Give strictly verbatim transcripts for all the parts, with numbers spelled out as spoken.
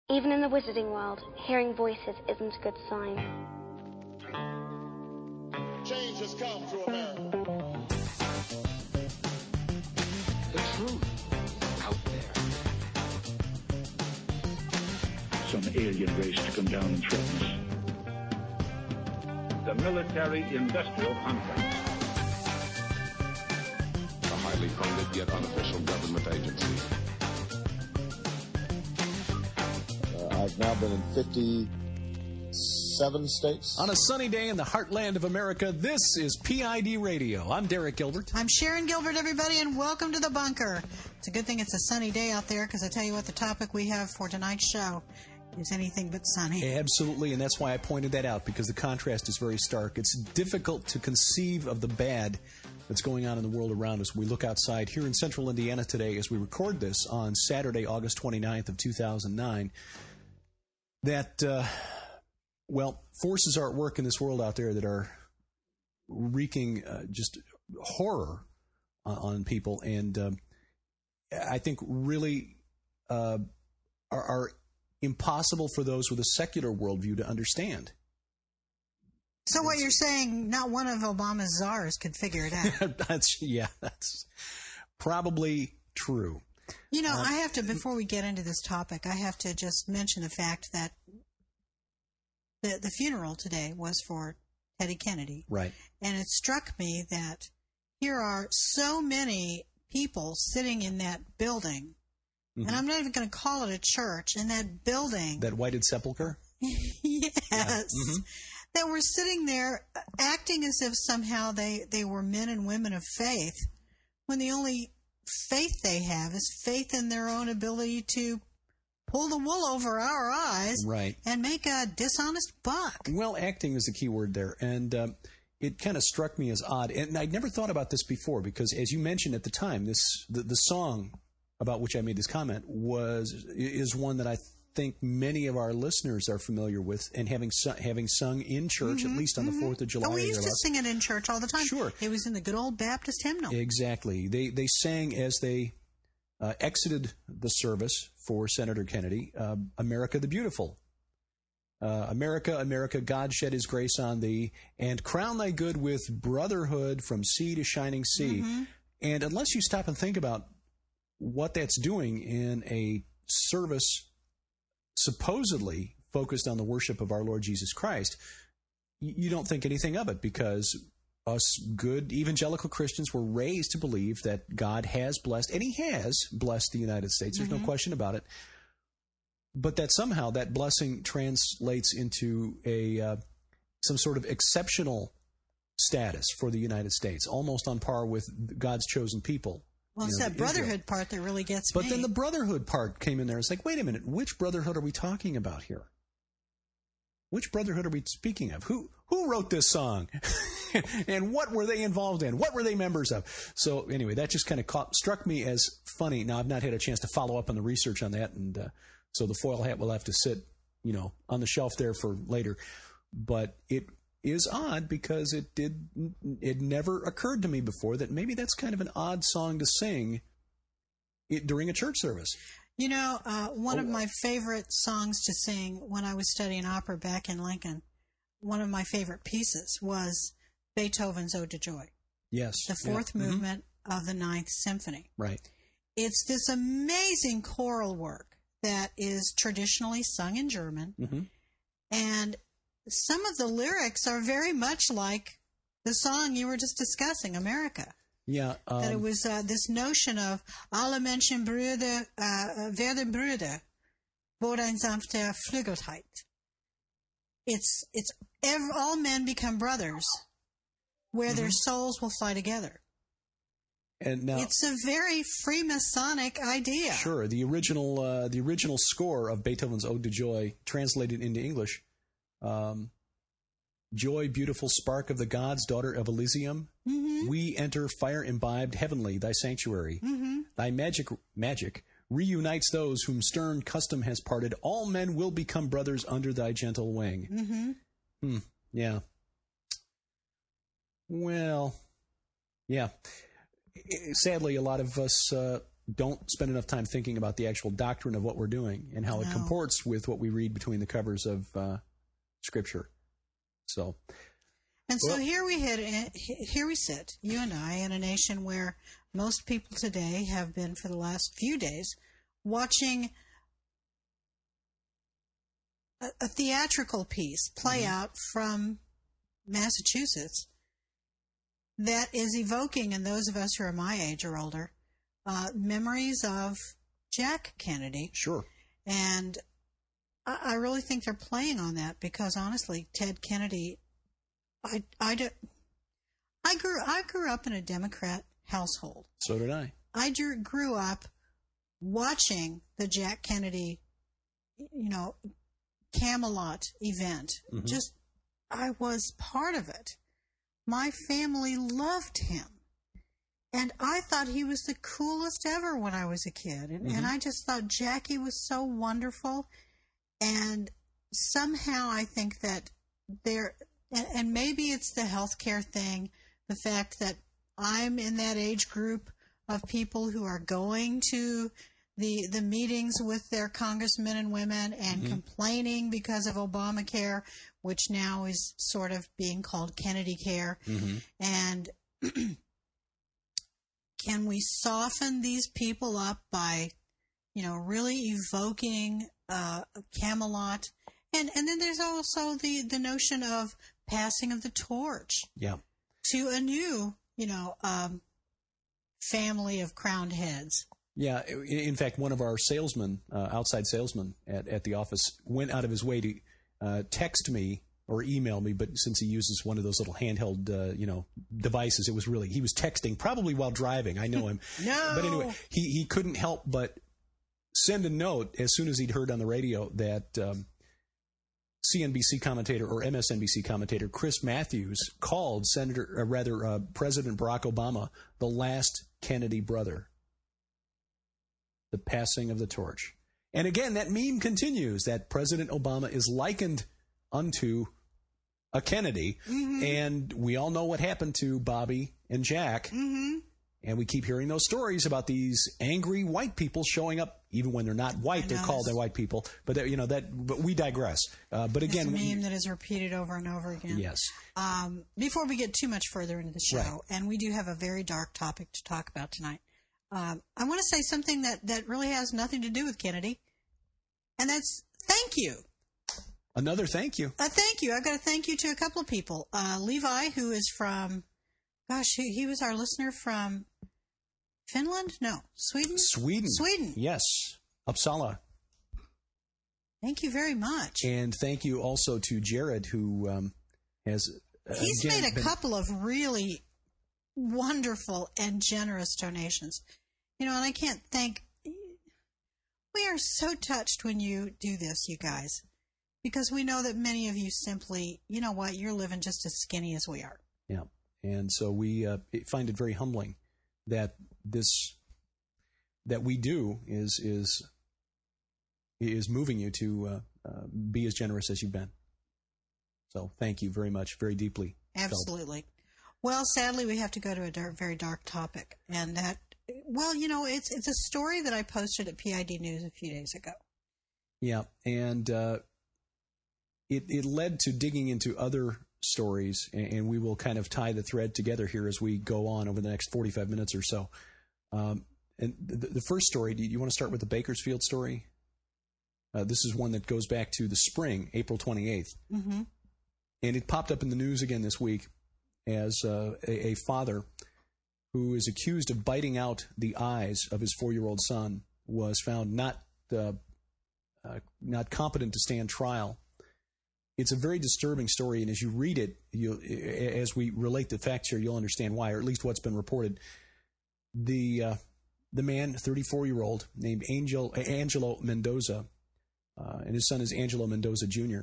Even in the wizarding world, hearing voices isn't a good sign. Change has come to America. The truth out there. Some alien race to come down and threaten us. The military-industrial complex. A highly funded yet unofficial government agency. Uh, I've now been in fifty-seven states. On a sunny day in the heartland of America, this is P I D Radio. I'm Derek Gilbert. I'm Sharon Gilbert, everybody, and welcome to the bunker. It's a good thing it's a sunny day out there, because I tell you what, the topic we have for tonight's show is anything but sunny. Absolutely, and that's why I pointed that out, because the contrast is very stark. It's difficult to conceive of the bad that's going on in the world around us. We look outside here in central Indiana today as we record this on Saturday, August twenty-ninth of two thousand nine, that, uh, well, forces are at work in this world out there that are wreaking uh, just horror on, on people, and uh, I think really uh, are, are impossible for those with a secular worldview to understand. So what you're saying, not one of Obama's czars could figure it out. that's yeah, that's probably true. You know, um, I have to, before we get into this topic, I have to just mention the fact that the the funeral today was for Teddy Kennedy. Right. And it struck me that here are so many people sitting in that building, mm-hmm. and I'm not even going to call it a church, in that building. That whited sepulcher? Yes. Yeah. Mm-hmm. That were sitting there acting as if somehow they, they were men and women of faith, when the only faith they have is faith in their own ability to pull the wool over our eyes, right, and make a dishonest buck. Well, acting is the key word there, and um, it kind of struck me as odd, and I'd never thought about this before, because as you mentioned at the time, this the, the song about which I made this comment was is one that I think many of our listeners are familiar with, and having su- having sung in church, mm-hmm, at least on mm-hmm. the fourth of July. Oh, we used to sing it in church all the time. Sure. It was in the good old Baptist hymnal. Exactly. They they sang as they uh, exited the service for Senator Kennedy, uh, America the Beautiful. Uh, America, America, God shed his grace on thee, and crown thy good with brotherhood from sea to shining sea. Mm-hmm. And unless you stop and think about what that's doing in a service supposedly focused on the worship of our Lord Jesus Christ, you don't think anything of it, because us good evangelical Christians were raised to believe that God has blessed, and he has blessed the United States. There's mm-hmm. no question about it. But that somehow that blessing translates into a uh, some sort of exceptional status for the United States, almost on par with God's chosen people. Well, it's you know, that brotherhood Israel. part that really gets but me. But then the brotherhood part came in there. It's like, wait a minute, which brotherhood are we talking about here? Which brotherhood are we speaking of? Who who wrote this song? And what were they involved in? What were they members of? So anyway, that just kind of caught, struck me as funny. Now, I've not had a chance to follow up on the research on that, and uh, so the foil hat will have to sit, you know, on the shelf there for later. But it is odd, because it did it never occurred to me before that maybe that's kind of an odd song to sing it during a church service. You know, uh, one oh. of my favorite songs to sing when I was studying opera back in Lincoln, one of my favorite pieces was Beethoven's Ode to Joy. Yes. The fourth yeah. movement mm-hmm. of the Ninth Symphony. Right. It's this amazing choral work that is traditionally sung in German, mm-hmm. and some of the lyrics are very much like the song you were just discussing, America. Yeah. Um, that it was uh, this notion of alle Menschen Brüder, uh, werden Brüder, wo ein sanfter Flügelheit. It's, it's every, all men become brothers, where mm-hmm. their souls will fly together. And now, it's a very Freemasonic idea. Sure. The original, uh, the original score of Beethoven's Ode to Joy, translated into English, Um, joy, beautiful spark of the gods, daughter of Elysium. Mm-hmm. We enter fire imbibed, heavenly, thy sanctuary. Mm-hmm. Thy magic magic reunites those whom stern custom has parted. All men will become brothers under thy gentle wing. Mm-hmm. Hmm. Yeah. Well, yeah. Sadly, a lot of us uh, don't spend enough time thinking about the actual doctrine of what we're doing and how No. it comports with what we read between the covers of uh, Scripture. So, And so well, here we hit, here we sit, you and I, in a nation where most people today have been for the last few days watching a, a theatrical piece play Mm-hmm. out from Massachusetts that is evoking, in those of us who are my age or older, uh, memories of Jack Kennedy. sure. And I, I really think they're playing on that because, honestly, Ted Kennedy, I, I, do, I, grew, I grew up in a Democrat household. So did I. I drew, grew up watching the Jack Kennedy, you know, Camelot event. Mm-hmm. Just, I was part of it. My family loved him. And I thought he was the coolest ever when I was a kid. And, Mm-hmm. and I just thought Jackie was so wonderful. And somehow I think that there, and, and maybe it's the healthcare thing, the fact that I'm in that age group of people who are going to the the meetings with their congressmen and women and Mm-hmm. complaining because of Obamacare, which now is sort of being called Kennedy Care. Mm-hmm. And can we soften these people up by, you know, really evoking uh, Camelot? And and then there's also the, the notion of passing of the torch Yeah. to a new, you know, um, family of crowned heads. Yeah. In in fact, one of our salesmen, uh, outside salesmen at, at the office, went out of his way to uh, text me or email me, but since he uses one of those little handheld, uh, you know, devices, it was really, he was texting probably while driving. I know him. No. But anyway, he, he couldn't help but send a note as soon as he'd heard on the radio that um, C N B C commentator or M S N B C commentator Chris Matthews called Senator, or rather uh, President Barack Obama, the last Kennedy brother. The passing of the torch. And again, that meme continues that President Obama is likened unto a Kennedy. Mm-hmm. And we all know what happened to Bobby and Jack. Mm-hmm. And we keep hearing those stories about these angry white people showing up, even when they're not white. I They're know, called it's- they're white people. But that, you know that. But we digress. Uh, but again, It's a we- meme that is repeated over and over again. yes. Um, before we get too much further into the show, Right. and we do have a very dark topic to talk about tonight, um, I want to say something that, that really has nothing to do with Kennedy, and that's thank you. Another thank you. Uh, thank you. I've got to thank you to a couple of people. Uh, Levi, who is from, gosh, he, he was our listener from Finland? No, Sweden? Sweden. Sweden. Yes. Uppsala. Thank you very much. And thank you also to Jared, who um, has. Uh, He's again, made a been- couple of really wonderful and generous donations. You know, and I can't thank. We are so touched when you do this, you guys, because we know that many of you simply, you know what, you're living just as skinny as we are. Yeah. And so we uh, find it very humbling that this that we do is is is moving you to uh, uh, be as generous as you've been. So thank you very much, very deeply. felt. Absolutely. Well, sadly, we have to go to a dark, very dark topic, and that, well, you know, it's it's a story that I posted at P I D News a few days ago. Yeah, and uh, it it led to digging into other stories, and, and we will kind of tie the thread together here as we go on over the next forty-five minutes or so. Um, and the, the first story, do you, you want to start with the Bakersfield story? Uh, this is one that goes back to the spring, April twenty-eighth. Mm-hmm. And it popped up in the news again this week as uh, a, a father who is accused of biting out the eyes of his four-year-old son was found not uh, uh, not competent to stand trial. It's a very disturbing story, and as you read it, you as we relate the facts here, you'll understand why, or at least what's been reported. The uh, the man, thirty-four-year-old, named Angel Angelo Mendoza, uh, and his son is Angelo Mendoza Junior,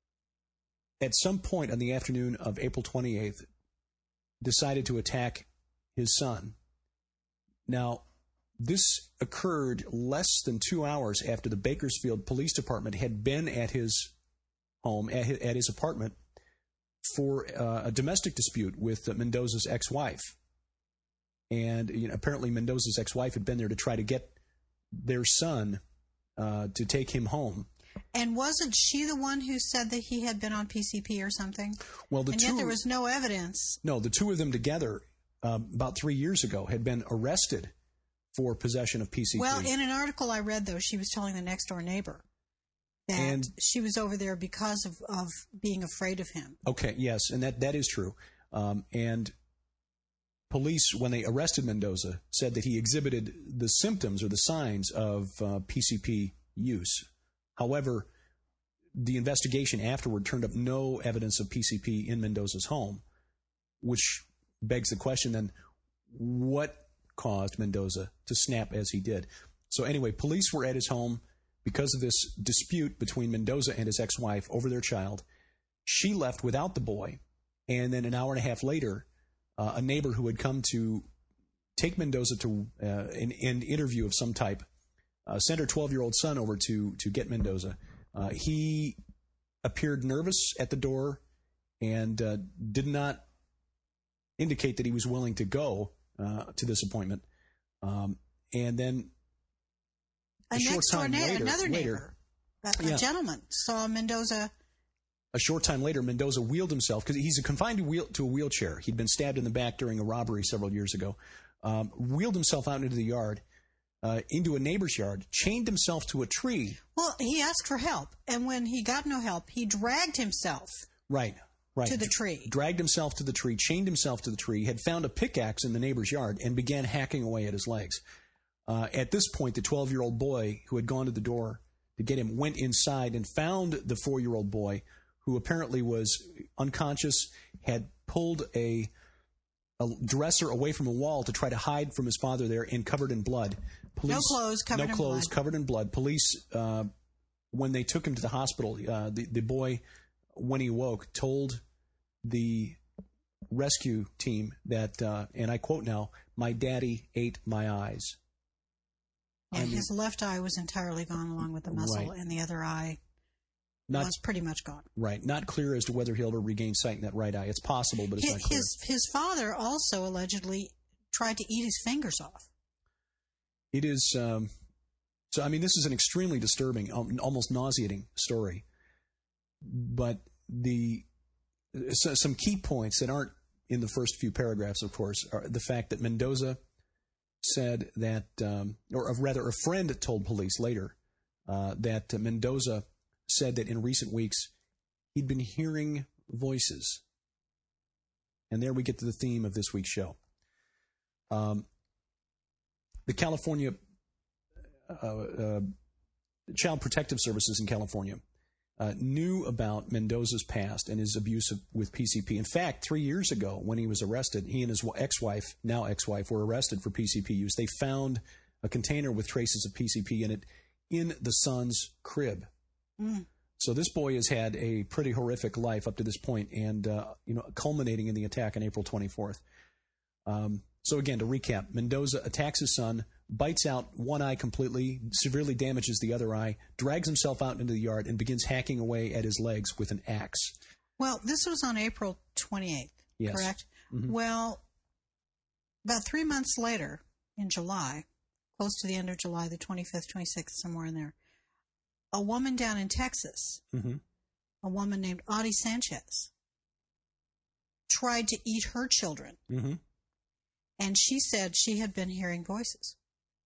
at some point on the afternoon of April twenty-eighth, decided to attack his son. Now, this occurred less than two hours after the Bakersfield Police Department had been at his home, at his, at his apartment, for uh, a domestic dispute with Mendoza's ex-wife. And you know, apparently Mendoza's ex-wife had been there to try to get their son uh, to take him home. And wasn't she the one who said that he had been on P C P or something? Well, the and two, yet there was no evidence. No, the two of them together um, about three years ago had been arrested for possession of P C P. Well, in an article I read, though, she was telling the next-door neighbor that and, she was over there because of, of being afraid of him. Okay, yes, and that, that is true. Um, and police, when they arrested Mendoza, said that he exhibited the symptoms or the signs of uh, P C P use. However, the investigation afterward turned up no evidence of P C P in Mendoza's home, which begs the question then, what caused Mendoza to snap as he did? So anyway, police were at his home because of this dispute between Mendoza and his ex-wife over their child. She left without the boy, and then an hour and a half later, uh, a neighbor who had come to take Mendoza to uh, an, an interview of some type uh, sent her twelve-year-old son over to, to get Mendoza. Uh, he appeared nervous at the door and uh, did not indicate that he was willing to go uh, to this appointment. Um, and then a, a short next time door na- later, another later, neighbor, a, a yeah. gentleman, saw Mendoza. A short time later, Mendoza wheeled himself, because he's confined to, wheel, to a wheelchair. He'd been stabbed in the back during a robbery several years ago. Um, wheeled himself out into the yard, uh, into a neighbor's yard, chained himself to a tree. Well, he asked for help, and when he got no help, he dragged himself Right, right. to the tree. Dragged himself to the tree, chained himself to the tree, had found a pickaxe in the neighbor's yard, and began hacking away at his legs. Uh, at this point, the twelve-year-old boy who had gone to the door to get him went inside and found the four-year-old boy, who apparently was unconscious, had pulled a, a dresser away from a wall to try to hide from his father there, and covered in blood. Police, no clothes, covered no in clothes, blood. covered in blood. Police, uh, when they took him to the hospital, uh, the, the boy, when he awoke, told the rescue team that, uh, and I quote now, "My daddy ate my eyes." And I mean, his left eye was entirely gone along with the muscle, right. and the other eye not, was pretty much gone. Right. Not clear as to whether he'll ever regain sight in that right eye. It's possible, but it's his, not clear. His, his father also allegedly tried to eat his fingers off. It is, um, so I mean, this is an extremely disturbing, um, almost nauseating story. But the so, some key points that aren't in the first few paragraphs, of course, are the fact that Mendoza said that, um, or rather a friend told police later uh, that uh, Mendoza said that in recent weeks he'd been hearing voices. And there we get to the theme of this week's show. Um, the California uh, uh, Child Protective Services in California uh, knew about Mendoza's past and his abuse of, with P C P. In fact, three years ago when he was arrested, he and his ex-wife, now ex-wife, were arrested for P C P use. They found a container with traces of P C P in it in the son's crib. Mm. So this boy has had a pretty horrific life up to this point, and uh, you know, culminating in the attack on April twenty-fourth. Um, so again, to recap, Mendoza attacks his son, bites out one eye completely, severely damages the other eye, drags himself out into the yard, and begins hacking away at his legs with an axe. Well, this was on April twenty-eighth, yes. correct? Mm-hmm. Well, about three months later, in July, close to the end of July, the twenty-fifth, twenty-sixth, somewhere in there, a woman down in Texas, mm-hmm. a woman named Audie Sanchez, tried to eat her children. Mm-hmm. And she said she had been hearing voices.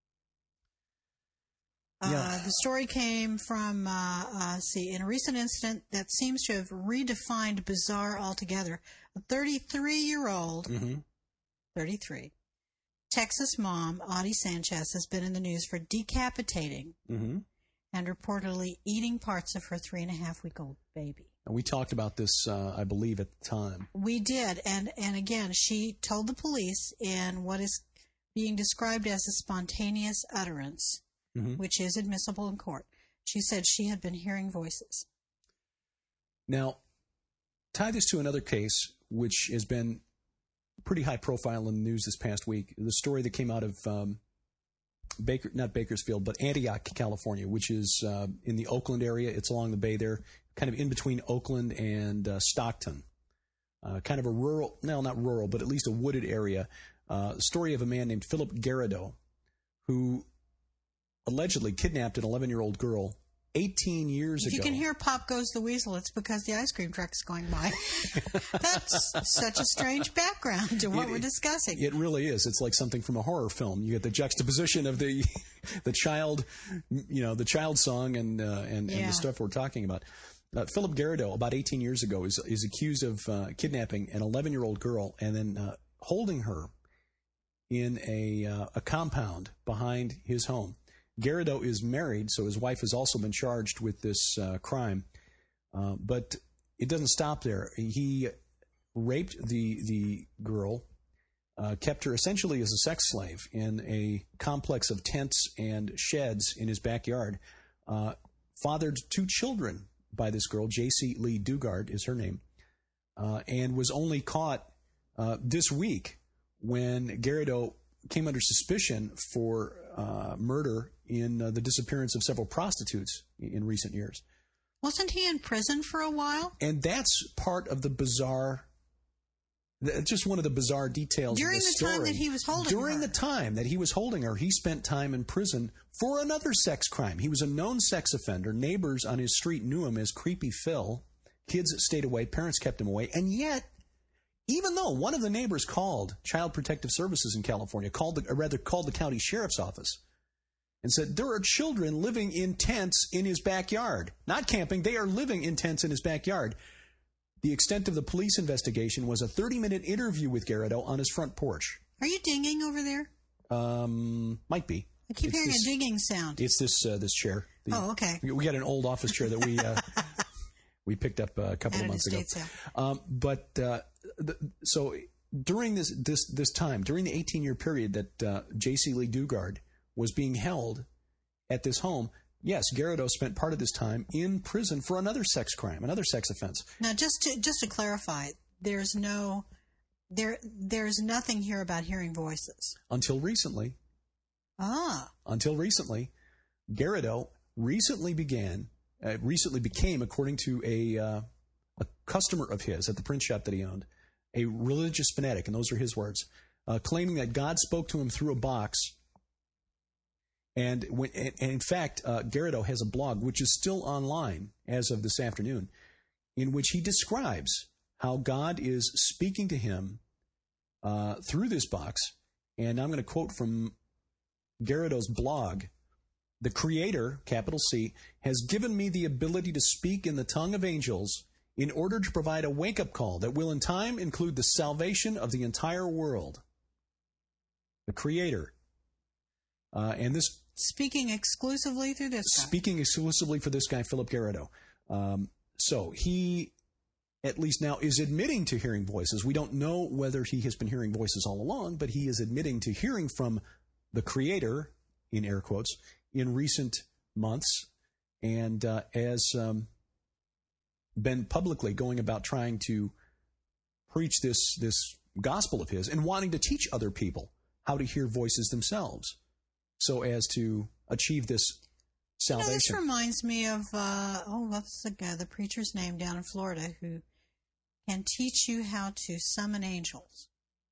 Yeah. Uh, the story came from, uh, uh, see, in a recent incident that seems to have redefined bizarre altogether. A thirty-three-year-old, mm-hmm. thirty-three, Texas mom, Audie Sanchez, has been in the news for decapitating mm-hmm. and reportedly eating parts of her three-and-a-half-week-old baby. And we talked about this, uh, I believe, at the time. We did, and, and again, she told the police in what is being described as a spontaneous utterance, mm-hmm. which is admissible in court. She said she had been hearing voices. Now, tie this to another case, which has been pretty high profile in the news this past week. The story that came out of um, Baker, not Bakersfield, but Antioch, California, which is uh, in the Oakland area. It's along the bay there, kind of in between Oakland and uh, Stockton. Uh, kind of a rural, no, not rural, but at least a wooded area. Uh, the story of a man named Philip Garrido, who allegedly kidnapped an eleven-year-old girl eighteen years if ago. You can hear Pop Goes the Weasel. It's because the ice cream truck is going by. That's such a strange background to what it, we're discussing. It really is. It's like something from a horror film. You get the juxtaposition of the the child, you know, the child song and uh, and, yeah. and the stuff we're talking about. Uh, Philip Garrido, about eighteen years ago, is is accused of uh, kidnapping an eleven-year-old girl and then uh, holding her in a uh, a compound behind his home. Garrido is married, so his wife has also been charged with this uh, crime. Uh, but it doesn't stop there. He raped the the girl, uh, kept her essentially as a sex slave in a complex of tents and sheds in his backyard, uh, fathered two children by this girl. J C Lee Dugard is her name, uh, and was only caught uh, this week when Garrido came under suspicion for uh, murder in uh, the disappearance of several prostitutes in recent years. Wasn't he in prison for a while? And that's part of the bizarre, just one of the bizarre details During of the, the story. time that he was holding During her. the time that he was holding her, he spent time in prison for another sex crime. He was a known sex offender. Neighbors on his street knew him as Creepy Phil. Kids stayed away. Parents kept him away. And yet, even though one of the neighbors called Child Protective Services in California, called the, or rather called the county sheriff's office, and said, there are children living in tents in his backyard. Not camping, they are living in tents in his backyard. The extent of the police investigation was a thirty-minute interview with Garrido on his front porch. Are you dinging over there? Um, might be. I keep it's hearing this, a dinging sound. It's this uh, this chair. The, oh, okay. We got an old office chair that we uh, we picked up a couple Added of months States ago. Out. Um, but uh, the, so during this this this time, during the eighteen-year period that uh, J C Lee Dugard was being held at this home, yes, Garrido spent part of this time in prison for another sex crime, another sex offense. Now, just to just to clarify, there's no there there's nothing here about hearing voices until recently. Ah, until recently, Garrido recently began, uh, recently became, according to a uh, a customer of his at the print shop that he owned, a religious fanatic, and those are his words, uh, claiming that God spoke to him through a box. And, when, and in fact, uh, Garrido has a blog, which is still online as of this afternoon, in which he describes how God is speaking to him uh, through this box. And I'm going to quote from Garrido's blog. The Creator, capital C, has given me the ability to speak in the tongue of angels in order to provide a wake-up call that will in time include the salvation of the entire world. The Creator. Uh, and this speaking exclusively through this guy. Speaking exclusively for this guy, Philip Garrido. Um, so he, at least now, is admitting to hearing voices. We don't know whether he has been hearing voices all along, but he is admitting to hearing from the Creator, in air quotes, in recent months, and uh, has um, been publicly going about trying to preach this this gospel of his and wanting to teach other people how to hear voices themselves, so as to achieve this salvation. You know, this reminds me of, uh, oh, what's the guy, the preacher's name down in Florida who can teach you how to summon angels.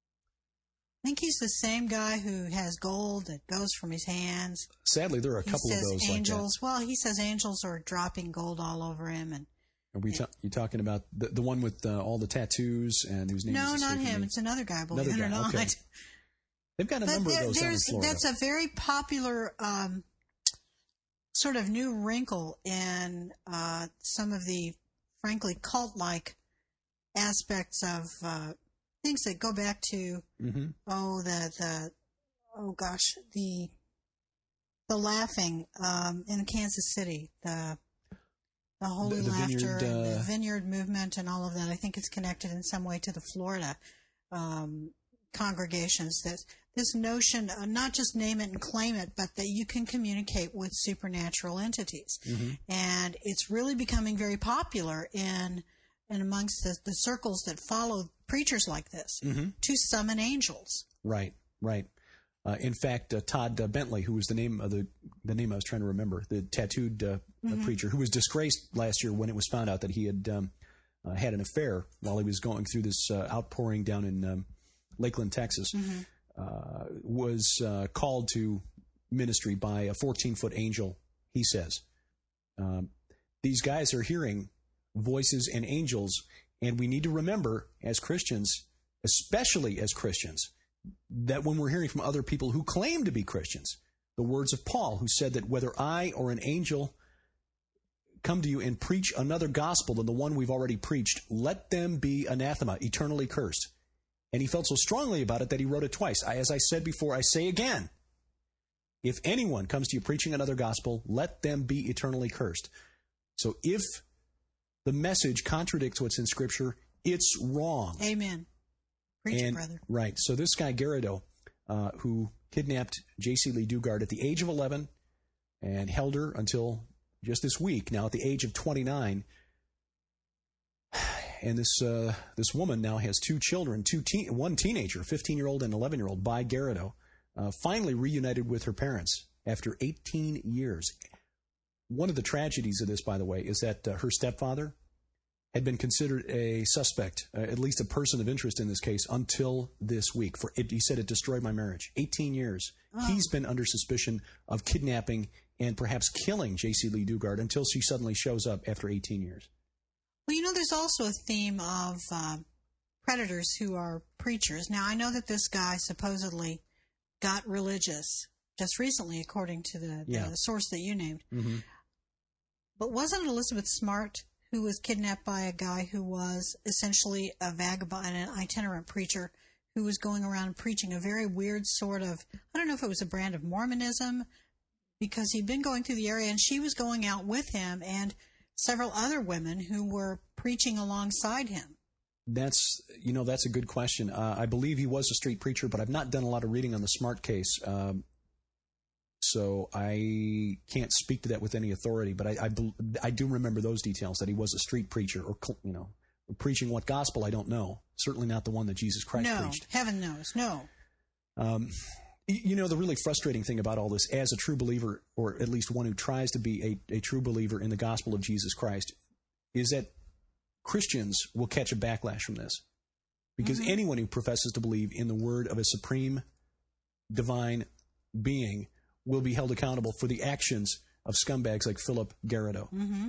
I think he's the same guy who has gold that goes from his hands. Sadly, there are a he couple says of those angels, like that. Well, he says angels are dropping gold all over him. And Are we ta- you talking about the, the one with uh, all the tattoos and whose name No, is not escaping him. me? It's another guy, believe Another it or guy, not. okay. They've got a But number there, of those down in there's, Florida. that's a very popular um, sort of new wrinkle in uh, some of the, frankly, cult-like aspects of uh, things that go back to, mm-hmm. oh, the, the, oh gosh, the, the laughing um, in Kansas City, the, the holy The- the laughter, vineyard, and the uh, vineyard movement, and all of that. I think it's connected in some way to the Florida um, congregations. That this notion, uh, not just name it and claim it, but that you can communicate with supernatural entities, Mm-hmm. and it's really becoming very popular in and amongst the, the circles that follow preachers like this Mm-hmm. to summon angels. Right, right. Uh, in fact, uh, Todd uh, Bentley, who was the name of the the name I was trying to remember, the tattooed uh, Mm-hmm. uh, preacher who was disgraced last year when it was found out that he had um, uh, had an affair while he was going through this uh, outpouring down in um, Lakeland, Texas. Mm-hmm. uh, was uh, called to ministry by a fourteen-foot angel, he says. Um, these guys are hearing voices and angels, and we need to remember as Christians, especially as Christians, that when we're hearing from other people who claim to be Christians, the words of Paul, who said that whether I or an angel come to you and preach another gospel than the one we've already preached, let them be anathema, eternally cursed. And he felt so strongly about it that he wrote it twice. I, as I said before, I say again, if anyone comes to you preaching another gospel, let them be eternally cursed. So if the message contradicts what's in Scripture, it's wrong. Amen. Preach and, it, brother. Right. So this guy, Garrido, uh, who kidnapped J C Lee Dugard at the age of eleven and held her until just this week, now at the age of twenty-nine, and this uh, this woman now has two children, two teen, one teenager, fifteen-year-old and eleven-year-old, by Garrido, uh, finally reunited with her parents after eighteen years. One of the tragedies of this, by the way, is that uh, her stepfather had been considered a suspect, uh, at least a person of interest in this case, until this week. For it, he said it destroyed my marriage. eighteen years. Oh. He's been under suspicion of kidnapping and perhaps killing J C Lee Dugard until she suddenly shows up after eighteen years. Well, you know, there's also a theme of uh, predators who are preachers. Now, I know that this guy supposedly got religious just recently, according to the, the yeah. source that you named. Mm-hmm. But wasn't Elizabeth Smart who was kidnapped by a guy who was essentially a vagabond, an itinerant preacher who was going around preaching a very weird sort of, I don't know if it was a brand of Mormonism, because he'd been going through the area, and she was going out with him and several other women who were preaching alongside him. That's, you know, that's a good question. Uh, I believe he was a street preacher, but I've not done a lot of reading on the Smart case. Um, So I can't speak to that with any authority, but I, I, I do remember those details, that he was a street preacher, or, you know, preaching what gospel, I don't know. Certainly not the one that Jesus Christ no, preached. No, heaven knows, no. Um, you know, the really frustrating thing about all this, as a true believer, or at least one who tries to be a, a true believer in the gospel of Jesus Christ, is that Christians will catch a backlash from this. Because mm-hmm. anyone who professes to believe in the word of a supreme divine being will be held accountable for the actions of scumbags like Philip Garrido. Mm-hmm.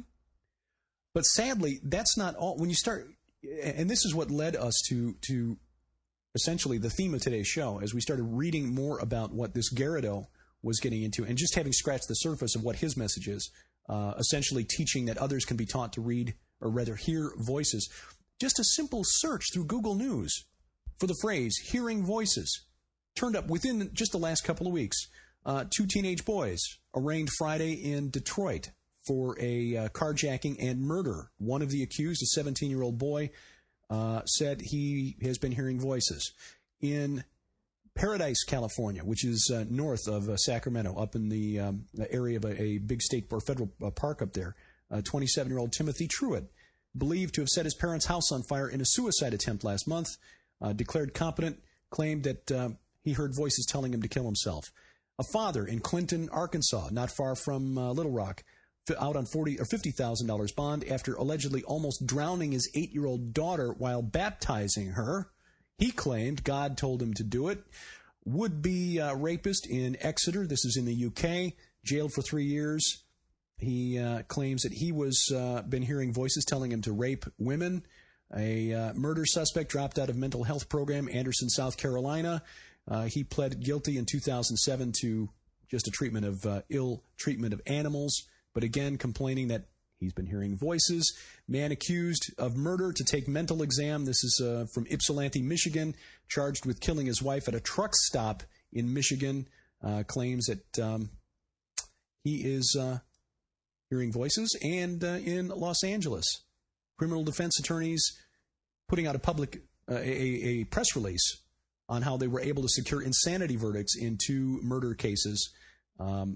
But sadly, that's not all. When you start, and this is what led us to to essentially the theme of today's show, as we started reading more about what this Garrido was getting into, and just having scratched the surface of what his message is, uh, essentially teaching that others can be taught to read, or rather hear voices. Just a simple search through Google News for the phrase "hearing voices" turned up within just the last couple of weeks. Uh, two teenage boys arraigned Friday in Detroit for a uh, carjacking and murder. One of the accused, a seventeen-year-old boy, uh, said he has been hearing voices. In Paradise, California, which is uh, north of uh, Sacramento, up in the um, area of a, a big state or federal uh, park up there, uh, twenty-seven-year-old Timothy Truitt, believed to have set his parents' house on fire in a suicide attempt last month, uh, declared competent, claimed that uh, he heard voices telling him to kill himself. A father in Clinton, Arkansas, not far from uh, Little Rock, out on forty or fifty thousand dollars bond after allegedly almost drowning his eight-year-old daughter while baptizing her. He claimed God told him to do it. Would-be uh, rapist in Exeter, this is in the U K, jailed for three years. He uh, claims that he was uh, been hearing voices telling him to rape women. A uh, murder suspect dropped out of mental health program, Anderson, South Carolina. Uh, he pled guilty in two thousand seven to just a treatment of uh, ill treatment of animals, but again complaining that he's been hearing voices. Man accused of murder to take mental exam. This is uh, from Ypsilanti, Michigan, charged with killing his wife at a truck stop in Michigan. Uh, claims that um, he is uh, hearing voices. And uh, in Los Angeles, criminal defense attorneys putting out a public uh, a, a press release on how they were able to secure insanity verdicts in two murder cases um,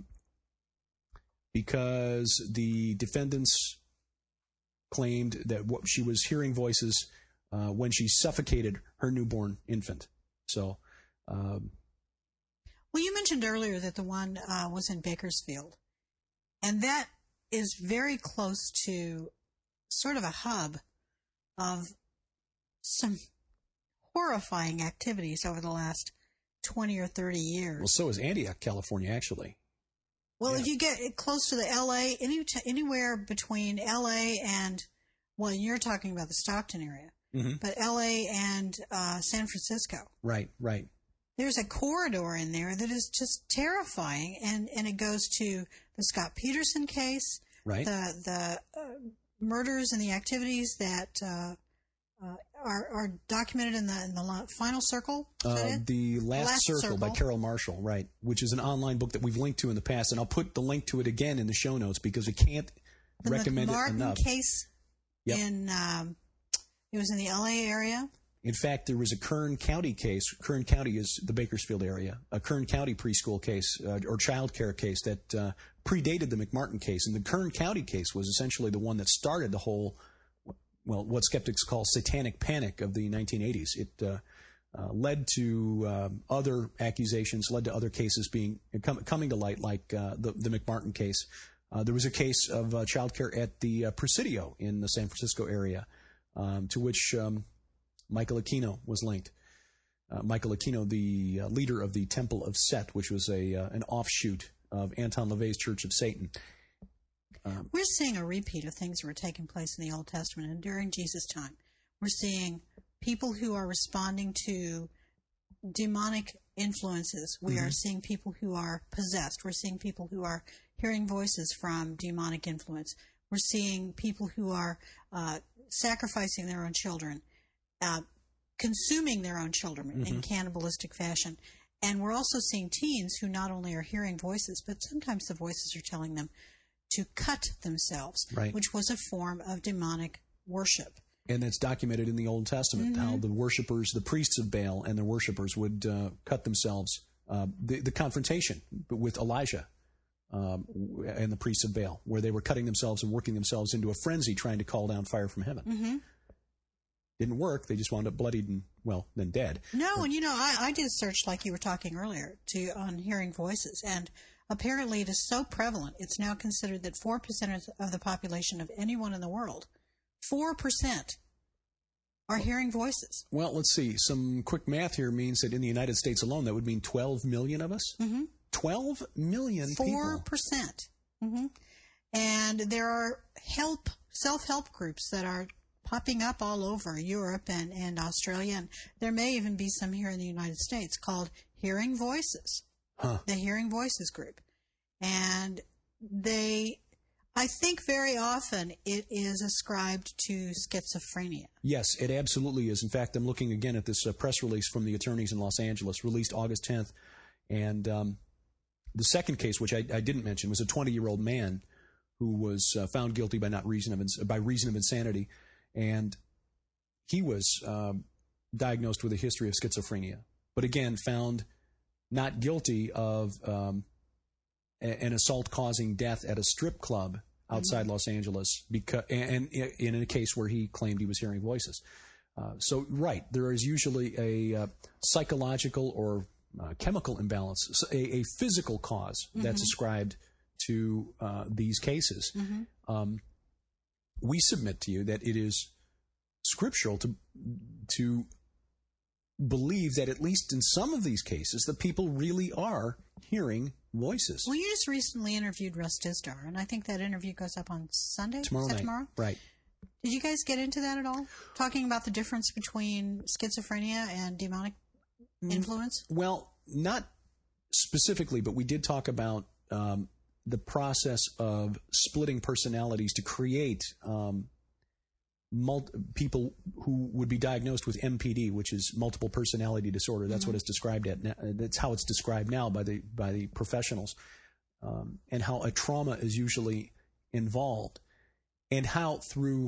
because the defendants claimed that what she was hearing voices uh, when she suffocated her newborn infant. So, um, well, you mentioned earlier that the one uh, was in Bakersfield, and that is very close to sort of a hub of some horrifying activities over the last twenty or thirty years. Well, so is Antioch, California, actually. Well, yeah. if you get close to the L A, any, anywhere between L A and, well, you're talking about the Stockton area, mm-hmm. but L A and uh, San Francisco. Right, right. There's a corridor in there that is just terrifying, and, and it goes to the Scott Peterson case, right. the the uh, murders and the activities that uh, uh, are are documented in the in the final circle. Uh, the last, last circle, circle by Carol Marshall, right? Which is an online book that we've linked to in the past, and I'll put the link to it again in the show notes because we can't the recommend McMartin it enough. Case yep. in um, it was in the L A area. In fact, there was a Kern County case. Kern County is the Bakersfield area. A Kern County preschool case uh, or child care case that uh, predated the McMartin case. And the Kern County case was essentially the one that started the whole, well, what skeptics call satanic panic of the nineteen eighties. It uh, uh, led to um, other accusations, led to other cases being com- coming to light, like uh, the, the McMartin case. Uh, there was a case of uh, child care at the uh, Presidio in the San Francisco area, um, to which... Um, Michael Aquino was linked. Uh, Michael Aquino, the uh, leader of the Temple of Set, which was a uh, an offshoot of Anton LaVey's Church of Satan. Um, we're seeing a repeat of things that were taking place in the Old Testament and during Jesus' time. We're seeing people who are responding to demonic influences. We mm-hmm. are seeing people who are possessed. We're seeing people who are hearing voices from demonic influence. We're seeing people who are uh, sacrificing their own children. Uh, consuming their own children mm-hmm. in cannibalistic fashion. And we're also seeing teens who not only are hearing voices, but sometimes the voices are telling them to cut themselves, right. which was a form of demonic worship. And it's documented in the Old Testament, mm-hmm. how the worshipers, the priests of Baal and their worshipers would uh, cut themselves. Uh, the, the confrontation with Elijah um, and the priests of Baal, where they were cutting themselves and working themselves into a frenzy trying to call down fire from heaven. Mm-hmm. Didn't work. They just wound up bloodied and, well, then dead. No, and you know, I, I did a search like you were talking earlier to on hearing voices, and apparently it is so prevalent, it's now considered that four percent of the population of anyone in the world, four percent are hearing voices. Well, let's see. Some quick math here means that in the United States alone, that would mean twelve million of us? Mm-hmm. twelve million people. four percent. Mm-hmm. And there are help, self-help groups that are popping up all over Europe and, and Australia, and there may even be some here in the United States called Hearing Voices, huh. the Hearing Voices group. And they, I think very often it is ascribed to schizophrenia. Yes, it absolutely is. In fact, I'm looking again at this uh, press release from the attorneys in Los Angeles, released August tenth, and um, the second case, which I, I didn't mention, was a twenty-year-old man who was uh, found guilty by not reason of ins- by reason of insanity. And he was um, diagnosed with a history of schizophrenia, but again found not guilty of um, a- an assault causing death at a strip club outside mm-hmm. Los Angeles, because and, and in a case where he claimed he was hearing voices. Uh, so, right, there is usually a uh, psychological or uh, chemical imbalance, a, a physical cause mm-hmm. that's ascribed to uh, these cases. Mm-hmm. Um, we submit to you that it is scriptural to to believe that at least in some of these cases, the people really are hearing voices. Well, you just recently interviewed Russ Dizdar, and I think that interview goes up on Sunday. Tomorrow Is that night. Tomorrow? Right. Did you guys get into that at all? Talking about the difference between schizophrenia and demonic influence? Well, not specifically, but we did talk about um, the process of splitting personalities to create um, mul- people who would be diagnosed with M P D, which is multiple personality disorder. That's mm-hmm. what it's described at. Now. That's how it's described now by the by the professionals, um, and how a trauma is usually involved, and how through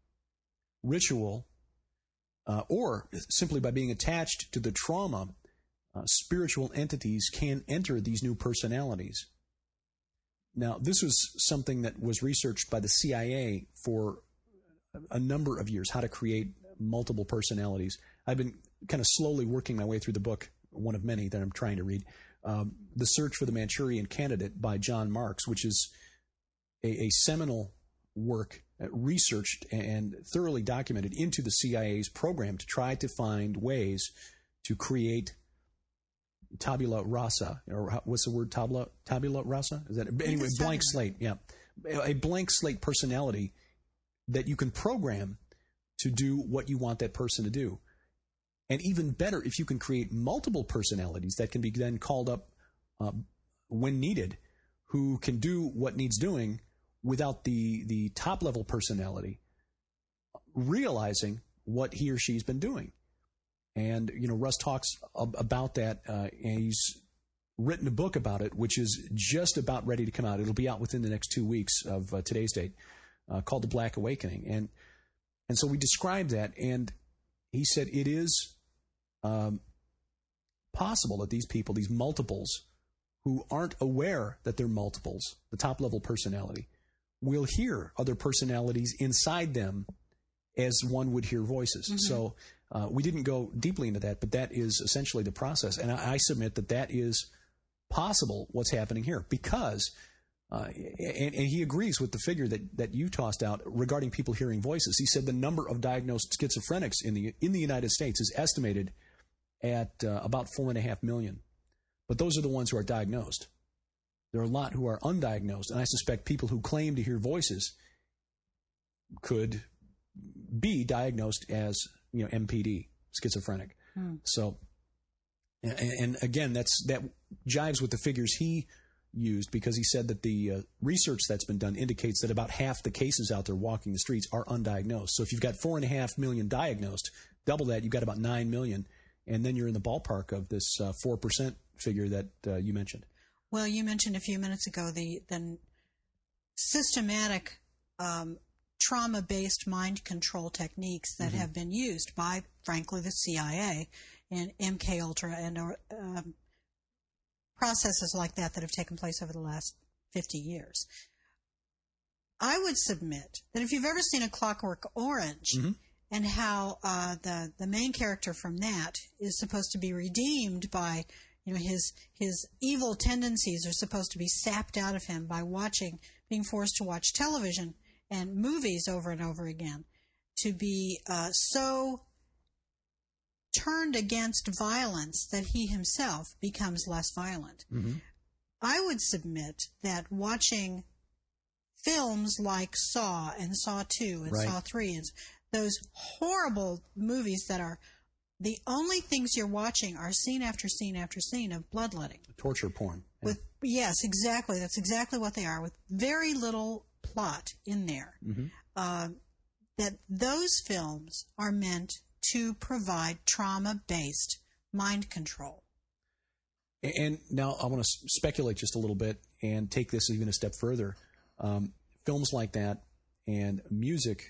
ritual uh, or simply by being attached to the trauma, uh, spiritual entities can enter these new personalities. Now, this was something that was researched by the C I A for a number of years, how to create multiple personalities. I've been kind of slowly working my way through the book, one of many that I'm trying to read, um, The Search for the Manchurian Candidate by John Marks, which is a, a seminal work uh, researched and thoroughly documented into the C I A's program to try to find ways to create tabula rasa, or how, what's the word, tabula, tabula rasa? Is that, anyway, blank slate, yeah. A blank slate personality that you can program to do what you want that person to do. And even better, if you can create multiple personalities that can be then called up uh, when needed, who can do what needs doing without the, the top-level personality realizing what he or she's been doing. And, you know, Russ talks ab- about that, uh, and he's written a book about it, which is just about ready to come out. It'll be out within the next two weeks of uh, today's date, uh, called The Black Awakening. And and so we described that, and he said it is um, possible that these people, these multiples, who aren't aware that they're multiples, the top-level personality, will hear other personalities inside them as one would hear voices. Mm-hmm. So uh, we didn't go deeply into that, but that is essentially the process. And I, I submit that that is possible, what's happening here, because, uh, and, and he agrees with the figure that, that you tossed out regarding people hearing voices. He said the number of diagnosed schizophrenics in the in the United States is estimated at uh, about four and a half million. But those are the ones who are diagnosed. There are a lot who are undiagnosed, and I suspect people who claim to hear voices could be diagnosed as, you know, M P D, schizophrenic. Hmm. So, and, and again, that's that jives with the figures he used, because he said that the uh, research that's been done indicates that about half the cases out there walking the streets are undiagnosed. So if you've got four and a half million diagnosed, double that, you've got about nine million, and then you're in the ballpark of this uh, four percent figure that uh, you mentioned. Well, you mentioned a few minutes ago the, the systematic um, trauma-based mind control techniques that mm-hmm. have been used by, frankly, the C I A and M K Ultra and uh, um, processes like that that have taken place over the last fifty years. I would submit that if you've ever seen A Clockwork Orange mm-hmm. and how uh, the, the main character from that is supposed to be redeemed by, you know, his his evil tendencies are supposed to be sapped out of him by watching, being forced to watch television and movies over and over again, to be uh, so turned against violence that he himself becomes less violent. Mm-hmm. I would submit that watching films like Saw and Saw two and right. Saw three, and those horrible movies that are the only things you're watching are scene after scene after scene of bloodletting. Torture porn. Yeah. With yes, exactly. That's exactly what they are, with very little plot in there. Mm-hmm. Uh, that those films are meant to provide trauma-based mind control. And now I want to speculate just a little bit and take this even a step further. Um, films like that and music,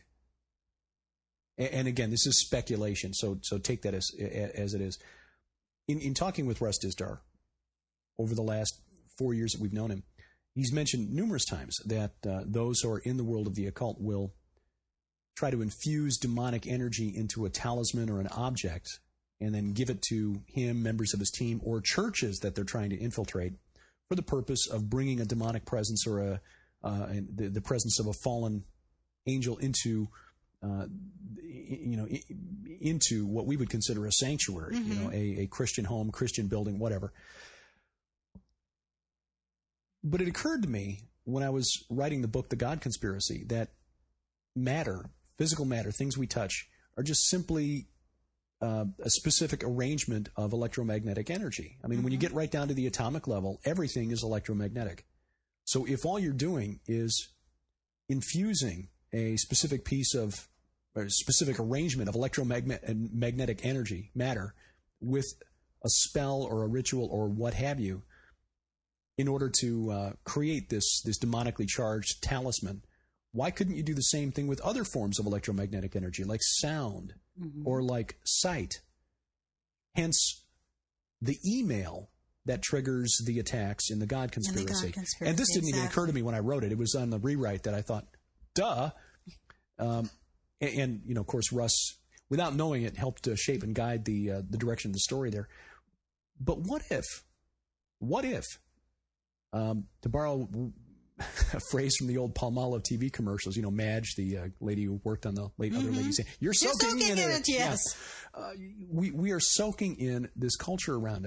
and again, this is speculation, so so take that as as it is. In, in talking with Russ Dizdar over the last four years that we've known him, he's mentioned numerous times that uh, those who are in the world of the occult will try to infuse demonic energy into a talisman or an object and then give it to him, members of his team, or churches that they're trying to infiltrate for the purpose of bringing a demonic presence or a uh, the, the presence of a fallen angel into uh, you know into what we would consider a sanctuary, mm-hmm. you know, a, a Christian home, Christian building, whatever. But it occurred to me when I was writing the book, The God Conspiracy, that matter, physical matter, things we touch, are just simply uh, a specific arrangement of electromagnetic energy. I mean, mm-hmm. when you get right down to the atomic level, everything is electromagnetic. So if all you're doing is infusing a specific piece of, or a specific arrangement of electromagnetic energy, matter, with a spell or a ritual or what have you, in order to uh, create this this demonically charged talisman, why couldn't you do the same thing with other forms of electromagnetic energy, like sound mm-hmm. or like sight? Hence, the email that triggers the attacks in the God Conspiracy. And, the God Conspiracy, and this didn't exactly. even occur to me when I wrote it. It was on the rewrite that I thought, duh. Um, and, and, you know, of course, Russ, without knowing it, helped uh, shape and guide the uh, the direction of the story there. But what if, what if, um, to borrow a phrase from the old Palmolive T V commercials, you know, Madge, the uh, lady who worked on the late mm-hmm. other ladies, saying, you're soaking, you're soaking in, in it. it, yes. Yeah. Uh, we, we are soaking in this culture around us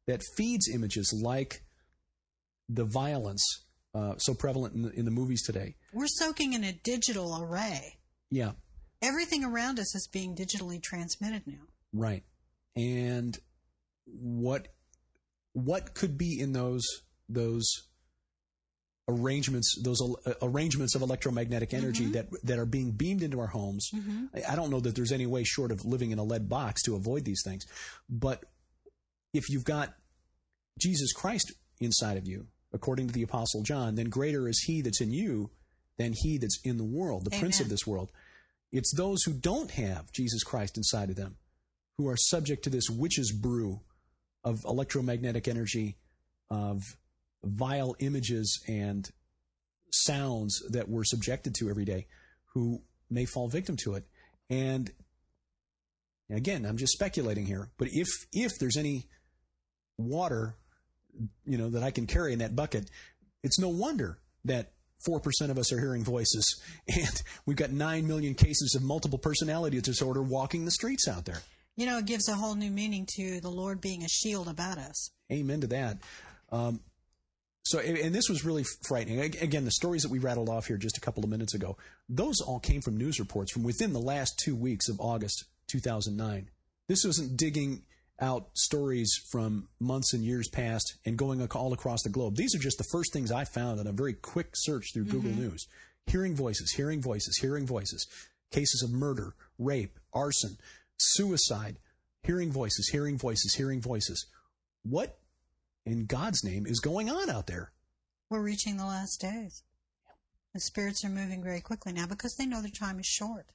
that feeds images like the violence uh, so prevalent in the, in the movies today. We're soaking in a digital array. Yeah. Everything around us is being digitally transmitted now. Right. And what what could be in those those arrangements those uh, arrangements of electromagnetic energy mm-hmm. that that are being beamed into our homes? Mm-hmm. I, I don't know that there's any way short of living in a lead box to avoid these things. But if you've got Jesus Christ inside of you, according to the Apostle John, then greater is he that's in you than he that's in the world, the Amen. Prince of this world. It's those who don't have Jesus Christ inside of them who are subject to this witch's brew of electromagnetic energy, of vile images and sounds that we're subjected to every day, who may fall victim to it. And again, I'm just speculating here, but if if there's any water, you know, that I can carry in that bucket, it's no wonder that four percent of us are hearing voices, and we've got nine million cases of multiple personality disorder walking the streets out there. You know, it gives a whole new meaning to the Lord being a shield about us. Amen to that. Um, so, and this was really frightening. Again, the stories that we rattled off here just a couple of minutes ago, those all came from news reports from within the last two weeks of August two thousand nine. This wasn't digging out stories from months and years past and going all across the globe. These are just the first things I found on a very quick search through mm-hmm. Google News. Hearing voices, hearing voices, hearing voices. Cases of murder, rape, arson, suicide, hearing voices, hearing voices, hearing voices. What in God's name is going on out there? We're reaching the last days. The spirits are moving very quickly now because they know their time is short.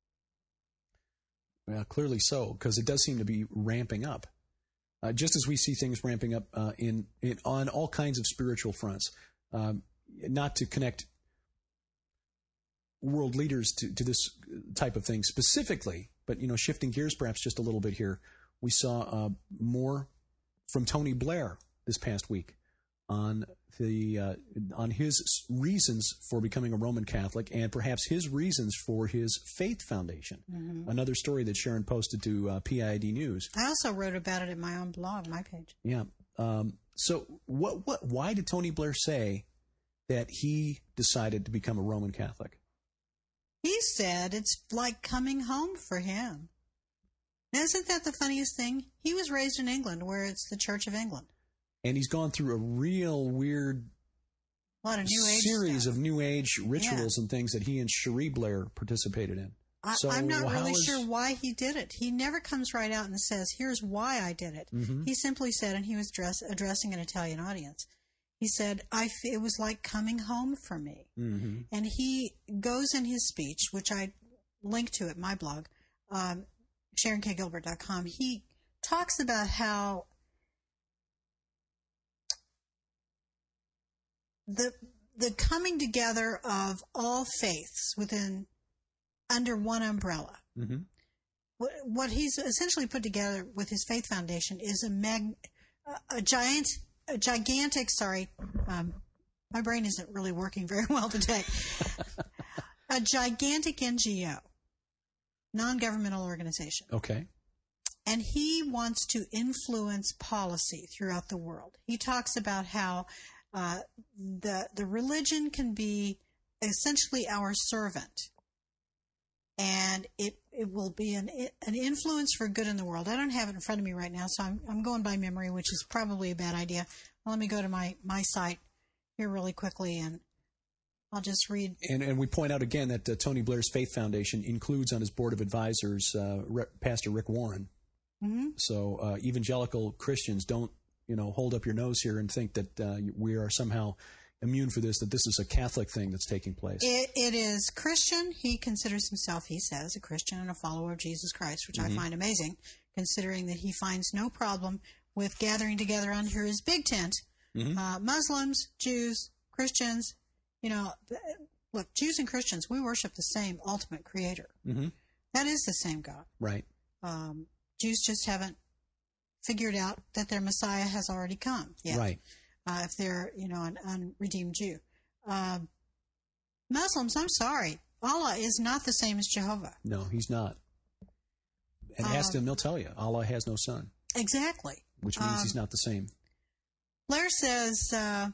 Well, clearly so, because it does seem to be ramping up. Uh, just as we see things ramping up uh, in, in on all kinds of spiritual fronts. Um, not to connect world leaders to, to this type of thing specifically, but, you know, shifting gears perhaps just a little bit here, we saw uh, more from Tony Blair this past week on the uh, on his reasons for becoming a Roman Catholic and perhaps his reasons for his faith foundation. Mm-hmm. Another story that Sharon posted to uh, P I I D News. I also wrote about it in my own blog, my page. Yeah. Um, so what? What? Why did Tony Blair say that he decided to become a Roman Catholic? He said it's like coming home for him. Now, isn't that the funniest thing? He was raised in England, where it's the Church of England. And he's gone through a real weird a lot of new age series stuff. of New Age rituals yeah. and things that he and Cherie Blair participated in. I, so I'm not really is... sure why he did it. He never comes right out and says, here's why I did it. Mm-hmm. He simply said, and he was dress, addressing an Italian audience, he said, I f- it was like coming home for me. Mm-hmm. And he goes in his speech, which I link to at my blog, um, Sharon K Gilbert dot com. He talks about how the the coming together of all faiths within under one umbrella. Mm-hmm. What, what he's essentially put together with his faith foundation is a mag, a giant, a gigantic. Sorry, um, my brain isn't really working very well today. A gigantic N G O, non-governmental organization. Okay. And he wants to influence policy throughout the world. He talks about how uh, the the religion can be essentially our servant, and it, it will be an an influence for good in the world. I don't have it in front of me right now, so I'm I'm going by memory, which is probably a bad idea. Well, let me go to my, my site here really quickly, and I'll just read. And and we point out again that uh, Tony Blair's Faith Foundation includes on his board of advisors uh, Re- Pastor Rick Warren. Mm-hmm. So uh, evangelical Christians, don't you know hold up your nose here and think that uh, we are somehow immune for this, that this is a Catholic thing that's taking place. It, it is Christian. He considers himself, he says, a Christian and a follower of Jesus Christ, which mm-hmm. I find amazing, considering that he finds no problem with gathering together under his big tent mm-hmm. uh, Muslims, Jews, Christians. You know, look, Jews and Christians, we worship the same ultimate creator. Mm-hmm. That is the same God. Right. Um, Jews just haven't figured out that their Messiah has already come yet. Right. Uh, if they're, you know, an unredeemed Jew. Uh, Muslims, I'm sorry. Allah is not the same as Jehovah. No, he's not. And um, ask them, they'll tell you. Allah has no son. Exactly. Which means um, he's not the same. Blair says, uh,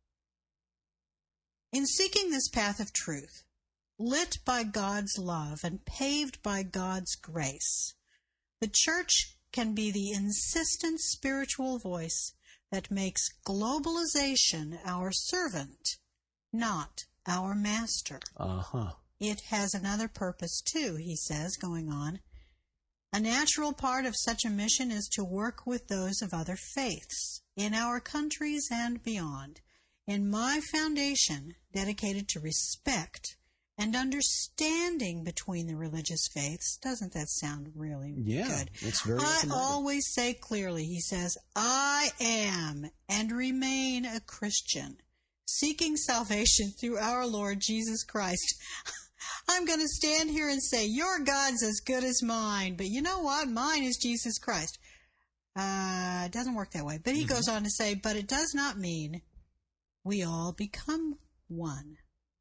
in seeking this path of truth, lit by God's love and paved by God's grace, the church can be the insistent spiritual voice that makes globalization our servant, not our master. Uh-huh. It has another purpose, too, he says, going on. A natural part of such a mission is to work with those of other faiths, in our countries and beyond. In my foundation, dedicated to respect and understanding between the religious faiths, doesn't that sound really yeah, good? It's very I recommended. always say clearly, he says, I am and remain a Christian, seeking salvation through our Lord Jesus Christ. I'm going to stand here and say, your God's as good as mine, but you know what? Mine is Jesus Christ. Uh, it doesn't work that way. But he mm-hmm. goes on to say, but it does not mean we all become one.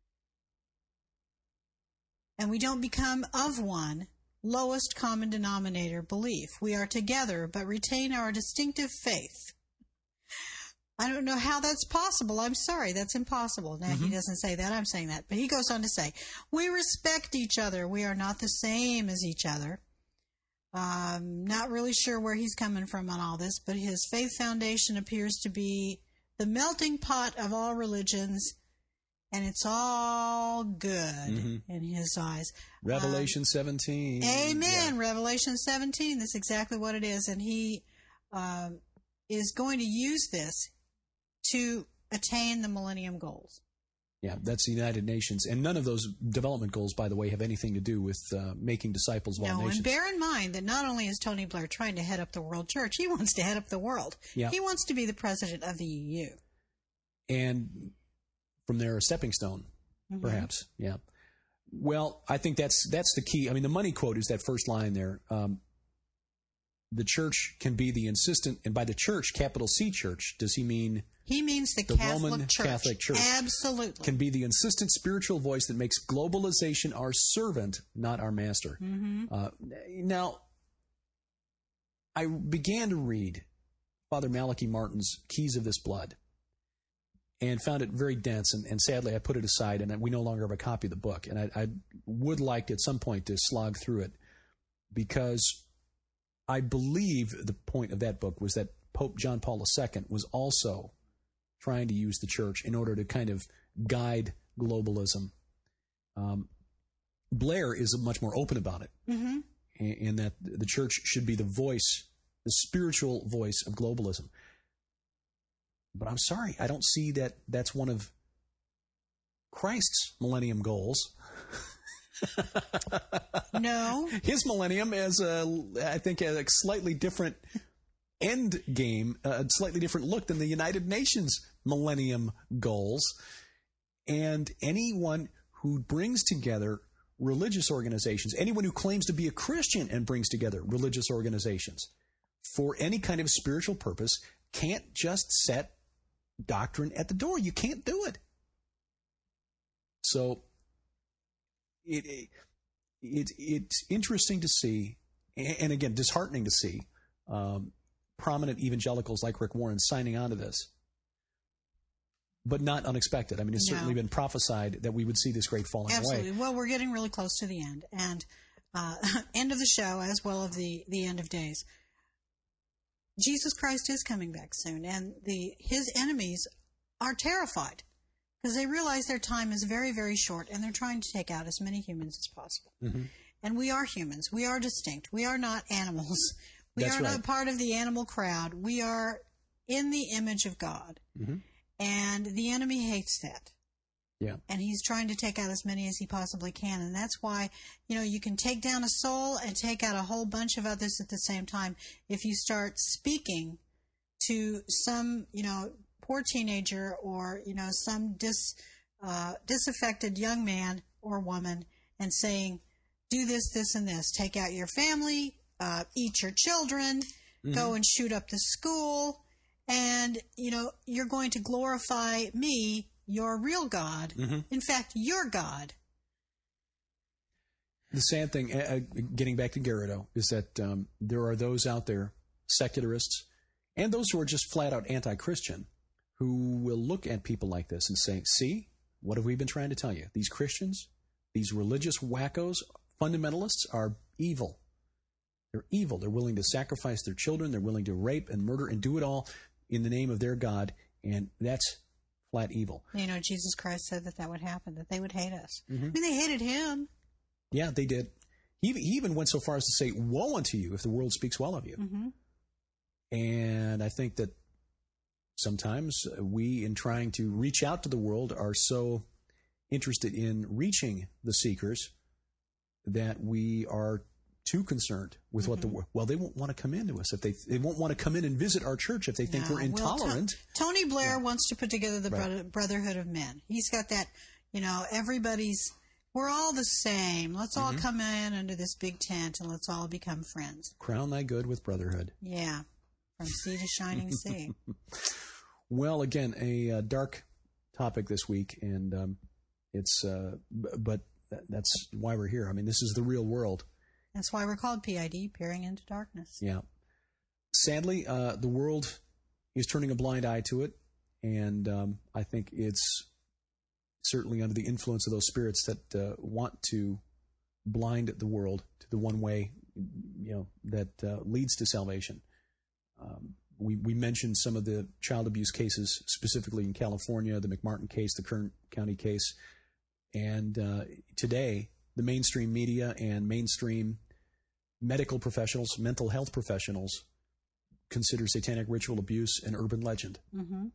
And we don't become of one, lowest common denominator belief. We are together, but retain our distinctive faith. I don't know how that's possible. I'm sorry, that's impossible. Now, mm-hmm. he doesn't say that, I'm saying that. But he goes on to say, we respect each other. We are not the same as each other. Um, not really sure where he's coming from on all this, but his faith foundation appears to be the melting pot of all religions, and it's all good mm-hmm. in his eyes. Revelation um, seventeen. Amen. Yeah. Revelation seventeen. That's exactly what it is. And he uh, is going to use this to attain the Millennium Goals. Yeah, that's the United Nations. And none of those development goals, by the way, have anything to do with uh, making disciples of all no, nations. And bear in mind that not only is Tony Blair trying to head up the world church, he wants to head up the world. Yeah. He wants to be the president of the E U. And from there, a stepping stone, mm-hmm. perhaps. Yeah. Well, I think that's that's the key. I mean, the money quote is that first line there. Um, the church can be the insistent, and by the church, capital C church, does he mean... He means the, the Catholic Roman Church. Catholic Church. Absolutely. Can be the insistent spiritual voice that makes globalization our servant, not our master. Mm-hmm. Uh, now, I began to read Father Malachi Martin's Keys of This Blood and found it very dense, and, and sadly I put it aside, and we no longer have a copy of the book. And I, I would like at some point to slog through it, because I believe the point of that book was that Pope John Paul the Second was also trying to use the church in order to kind of guide globalism. Um, Blair is much more open about it, mm-hmm. in, in that the church should be the voice, the spiritual voice of globalism. But I'm sorry, I don't see that that's one of Christ's millennium goals. No. His millennium is, a, I think, a slightly different end game, a slightly different look than the United Nations millennium goals. And anyone who brings together religious organizations, anyone who claims to be a Christian and brings together religious organizations for any kind of spiritual purpose can't just set doctrine at the door. You can't do it. So it, it, it it's interesting to see, and again, disheartening to see, um, prominent evangelicals like Rick Warren signing on to this. But not unexpected. I mean, it's no. certainly been prophesied that we would see this great falling Absolutely. away. Well, we're getting really close to the end. And uh, end of the show as well as the, the end of days. Jesus Christ is coming back soon. And the his enemies are terrified because they realize their time is very, very short, and they're trying to take out as many humans as possible. Mm-hmm. And we are humans. We are distinct. We are not animals. We That's are right. not part of the animal crowd. We are in the image of God. Mm-hmm. And the enemy hates that. Yeah. And he's trying to take out as many as he possibly can. And that's why, you know, you can take down a soul and take out a whole bunch of others at the same time. If you start speaking to some, you know, poor teenager or, you know, some dis, uh, disaffected young man or woman and saying, do this, this, and this. Take out your family, uh, eat your children, mm-hmm. go and shoot up the school. And, you know, you're going to glorify me, your real God. Mm-hmm. In fact, your God. The sad thing, uh, getting back to Garrido, is that um, there are those out there secularists, and those who are just flat out anti-Christian, who will look at people like this and say, see, what have we been trying to tell you? These Christians, these religious wackos, fundamentalists are evil. They're evil. They're willing to sacrifice their children. They're willing to rape and murder and do it all in the name of their God, and that's flat evil. You know, Jesus Christ said that that would happen, that they would hate us. Mm-hmm. I mean, they hated him. Yeah, they did. He, he even went so far as to say, woe unto you if the world speaks well of you. Mm-hmm. And I think that sometimes we, in trying to reach out to the world, are so interested in reaching the seekers that we are too concerned with mm-hmm. what the world. Well, they won't want to come into us if they they won't want to come in and visit our church if they think no, we're intolerant. Well, to- Tony Blair yeah. wants to put together the right. brother- Brotherhood of Men. He's got that, you know, everybody's. We're all the same. Let's all mm-hmm. come in under this big tent and let's all become friends. Crown thy good with brotherhood. Yeah, from sea to shining sea. Well, again, a uh, dark topic this week, and um, it's uh, b- but th- that's why we're here. I mean, this is the real world. That's why we're called P I D, Peering into Darkness. Yeah. Sadly, uh, the world is turning a blind eye to it, and um, I think it's certainly under the influence of those spirits that uh, want to blind the world to the one way, you know, that uh, leads to salvation. Um, we, we mentioned some of the child abuse cases, specifically in California, the McMartin case, the Kern County case, and uh, today the mainstream media and mainstream medical professionals, mental health professionals, consider satanic ritual abuse an urban legend. Mm-hmm.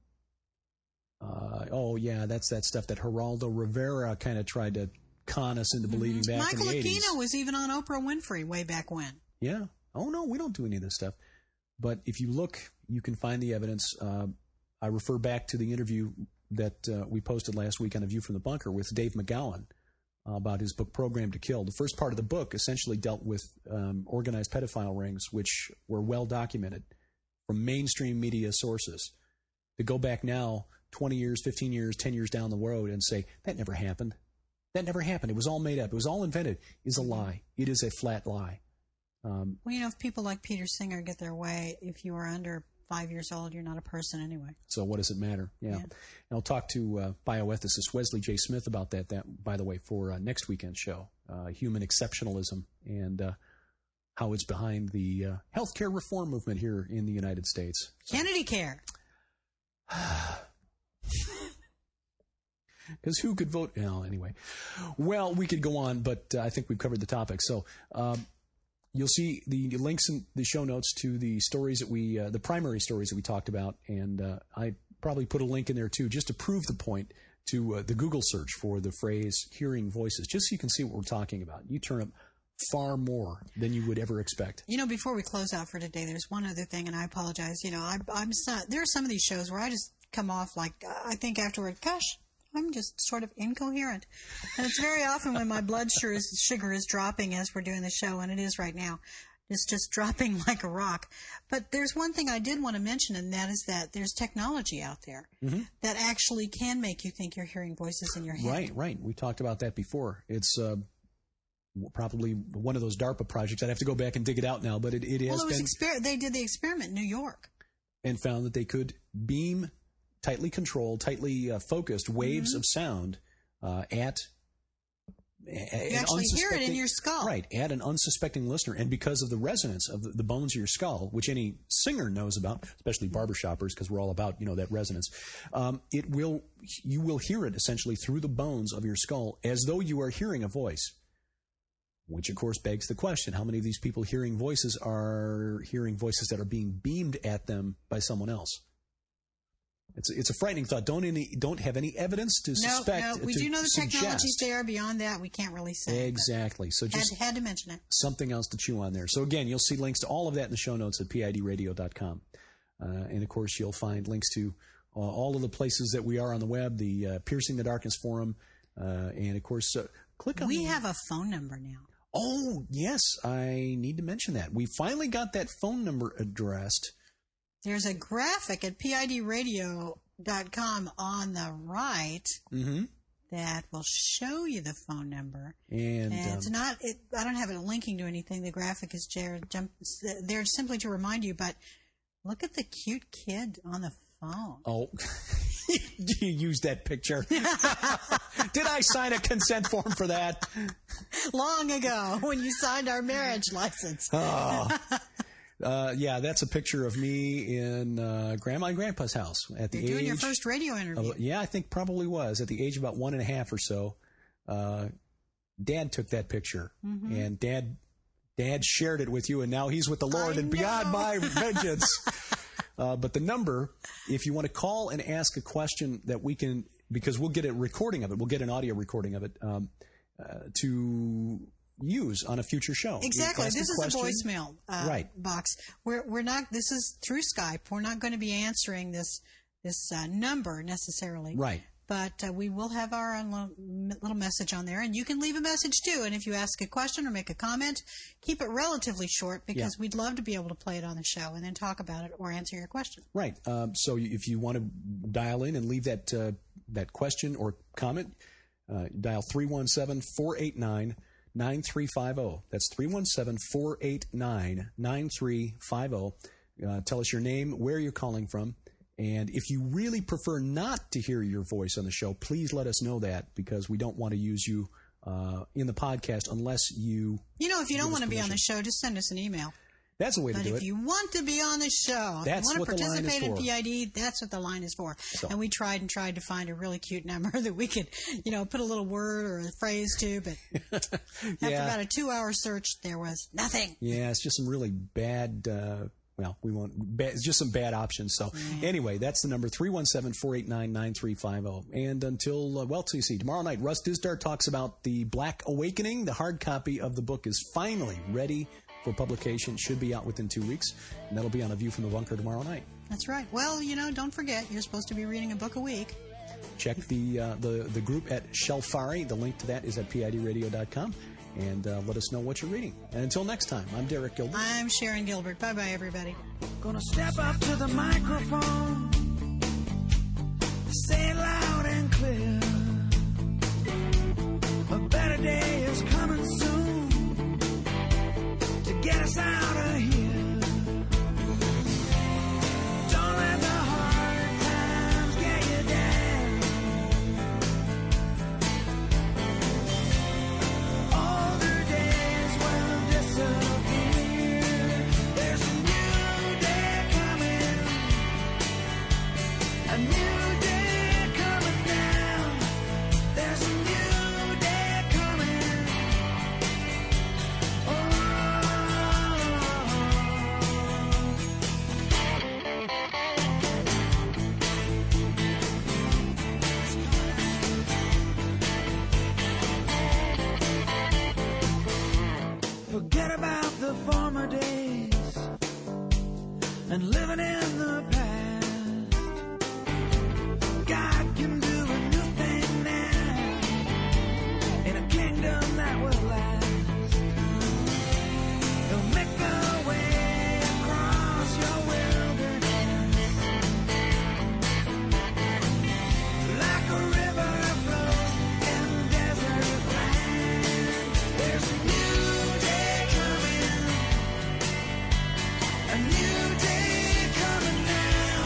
Uh, oh, yeah, that's that stuff that Geraldo Rivera kind of tried to con us into believing mm-hmm. back Michael in the eighties. Aquino was even on Oprah Winfrey way back when. Yeah. Oh, no, we don't do any of this stuff. But if you look, you can find the evidence. Uh, I refer back to the interview that uh, we posted last week on A View from the Bunker with Dave McGowan uh, about his book, Program to Kill. The first part of the book essentially dealt with um, organized pedophile rings, which were well documented from mainstream media sources. To go back now, twenty years, fifteen years, ten years down the road and say, that never happened. That never happened. It was all made up. It was all invented, is a lie. It is a flat lie. Um, well, you know, if people like Peter Singer get their way, if you are under five years old, you're not a person anyway. So what does it matter? Yeah. yeah. And I'll talk to uh, bioethicist Wesley J. Smith about that, that by the way, for uh, next weekend's show, uh, human exceptionalism and uh, how it's behind the uh, healthcare reform movement here in the United States. So. Kennedy Care. Because who could vote? Well, anyway. Well, we could go on, but uh, I think we've covered the topic. So um, you'll see the links in the show notes to the stories that we, uh, the primary stories that we talked about, and uh, I probably put a link in there too, just to prove the point, to uh, the Google search for the phrase "hearing voices," just so you can see what we're talking about. You turn up far more than you would ever expect. You know, before we close out for today, there's one other thing, and I apologize. You know, I, I'm so, there are some of these shows where I just come off like, I think afterward, gosh, I'm just sort of incoherent. And it's very often when my blood sugar is, sugar is dropping as we're doing the show, and it is right now. It's just dropping like a rock. But there's one thing I did want to mention, and that is that there's technology out there mm-hmm. that actually can make you think you're hearing voices in your head. Right, right. We talked about that before. It's uh, probably one of those DARPA projects. I'd have to go back and dig it out now, but it, it has well, it was been... Exper- they did the experiment in New York. And found that they could beam tightly controlled, tightly uh, focused waves mm-hmm. of sound uh, at... You actually hear it in your skull. Right, at an unsuspecting listener. And because of the resonance of the, the bones of your skull, which any singer knows about, especially barbershoppers, because we're all about, you know, that resonance, um, it will, you will hear it essentially through the bones of your skull as though you are hearing a voice. Which, of course, begs the question, how many of these people hearing voices are hearing voices that are being beamed at them by someone else? It's it's a frightening thought. Don't any don't have any evidence to no, suspect. No, we to do know the suggest. technology's there. Beyond that, we can't really say. Exactly. So just had, had to mention it. Something else to chew on there. So again, you'll see links to all of that in the show notes at P I D radio dot com, uh, and of course you'll find links to uh, all of the places that we are on the web, the uh, Piercing the Darkness forum, uh, and of course uh, click on. We have a phone number now. Oh yes, I need to mention that we finally got that phone number addressed. There's a graphic at P I D radio dot com on the right mm-hmm. that will show you the phone number. And, and it's um, not, it, I don't have it linking to anything. The graphic is there, jump, there simply to remind you, but look at the cute kid on the phone. Oh, you used that picture. Did I sign a consent form for that? Long ago, when you signed our marriage license. Oh. Uh, yeah, that's a picture of me in uh, Grandma and Grandpa's house at the You're doing age your first radio interview. Of, yeah, I think probably was at the age of about one and a half or so. Uh, Dad took that picture, mm-hmm. and Dad, Dad shared it with you, and now he's with the Lord, I and know. Beyond my vengeance. Uh, but the number, if you want to call and ask a question that we can, because we'll get a recording of it, we'll get an audio recording of it um, uh, to use on a future show. Exactly. This is question. a voicemail uh, right. box. We're we're not. This is through Skype. We're not going to be answering this this uh, number necessarily. Right. But uh, we will have our own little message on there, and you can leave a message too. And if you ask a question or make a comment, keep it relatively short because yeah. we'd love to be able to play it on the show and then talk about it or answer your question. Right. Um, so if you want to dial in and leave that uh, that question or comment, uh, dial three one seven, four eight nine, nine three five zero. That's three one seven, four eight nine, nine three five zero. Uh, tell us your name, where you're calling from. And if you really prefer not to hear your voice on the show, please let us know that because we don't want to use you uh, in the podcast unless you... You know, if you don't want to be on the show, just send us an email. That's a way but to do it. But if you want to be on the show, that's if you want what to the line is participate in for. P I D, that's what the line is for. So. And we tried and tried to find a really cute number that we could, you know, put a little word or a phrase to, but after yeah. about a two-hour search, there was nothing. Yeah, it's just some really bad... Uh, Well, we won't. It's just some bad options. So, mm. anyway, that's the number three one seven, four eight nine, nine three five zero. And until uh, well, till you see tomorrow night, Russ Dizdar talks about the Black Awakening. The hard copy of the book is finally ready for publication. Should be out within two weeks, and that'll be on A View from the Bunker tomorrow night. That's right. Well, you know, don't forget, you're supposed to be reading a book a week. Check the uh, the the group at Shelfari. The link to that is at P I D radio dot com. And uh, let us know what you're reading. And until next time, I'm Derek Gilbert. I'm Sharon Gilbert. Bye-bye, everybody. Gonna step up to the microphone, say it loud and clear. A better day is coming soon to get us out of here. Don't let the hard times get you down. Older days will disappear. There's a new day coming, a new day coming down. There's a new day coming. Oh. Forget about the former days and living in the past. God can do a new thing now in a kingdom that will last. He'll make a way across your wilderness like a river flows in desert land. There's a new day coming, a new day coming now.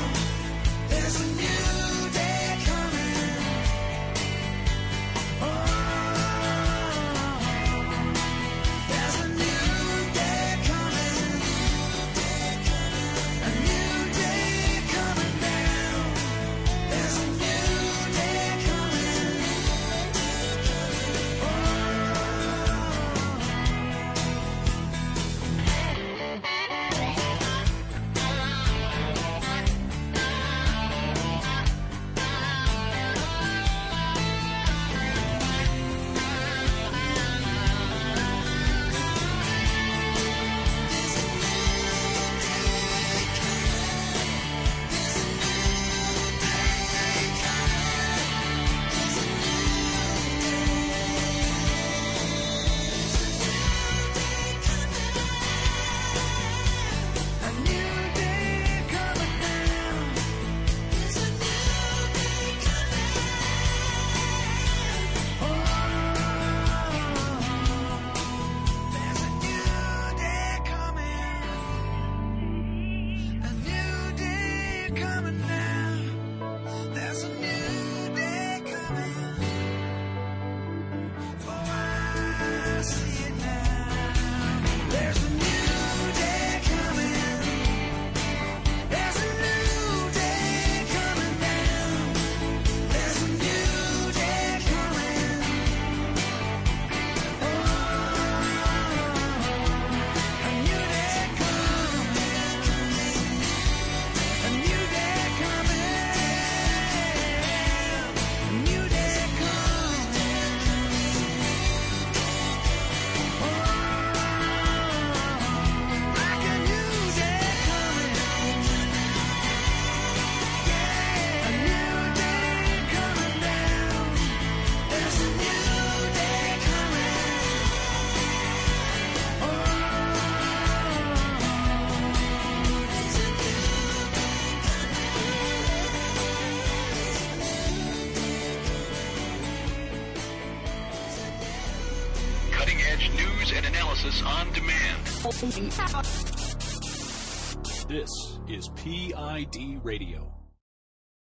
analysis on demand. This is P I D Radio.